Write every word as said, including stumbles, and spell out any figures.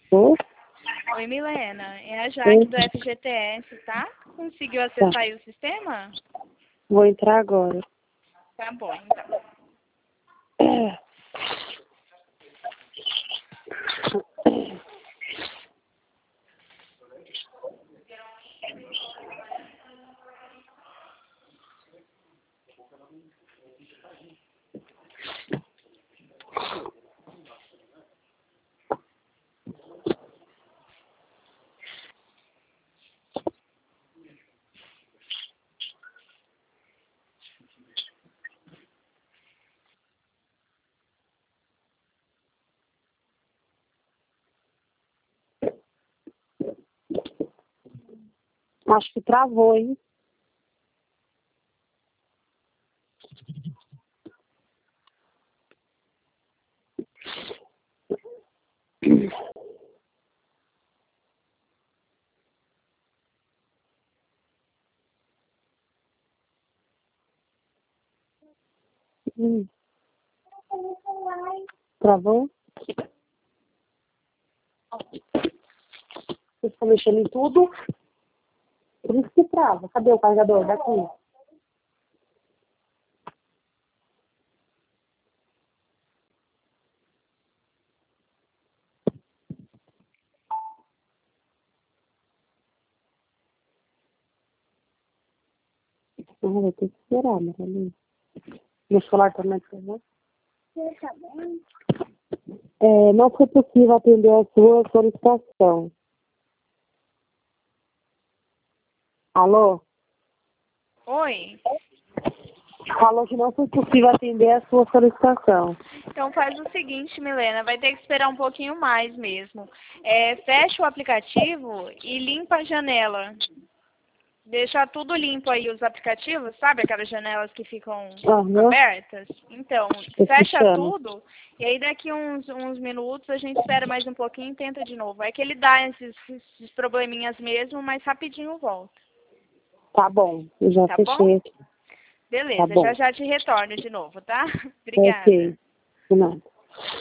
Oi? Oi, Milena. É a Jaque do F G T S, tá? Conseguiu acessar Tá. aí o sistema? Vou entrar agora. Tá bom, então. Acho que travou, hein? Hum. Travou? Vocês estão mexendo em tudo? Por isso que trava. Cadê o carregador? Daqui. Ah, vai ter que esperar, Maria. Meu celular também travou. É, não foi possível atender a sua solicitação. Alô? Oi? Falou que não foi possível atender a sua solicitação. Então faz o seguinte, Milena, vai ter que esperar um pouquinho mais mesmo. É, fecha o aplicativo e limpa a janela. Deixa tudo limpo aí, os aplicativos, sabe? Aquelas janelas que ficam Aham. abertas. Então, Tô fecha fechando. tudo e aí daqui uns, uns minutos a gente espera mais um pouquinho e tenta de novo. É que ele dá esses, esses probleminhas mesmo, mas rapidinho volta. Tá bom, eu já Tá bom? fechei aqui. Tá Beleza, bom. já já te retorno de novo, tá? Obrigada. Ok. De nada.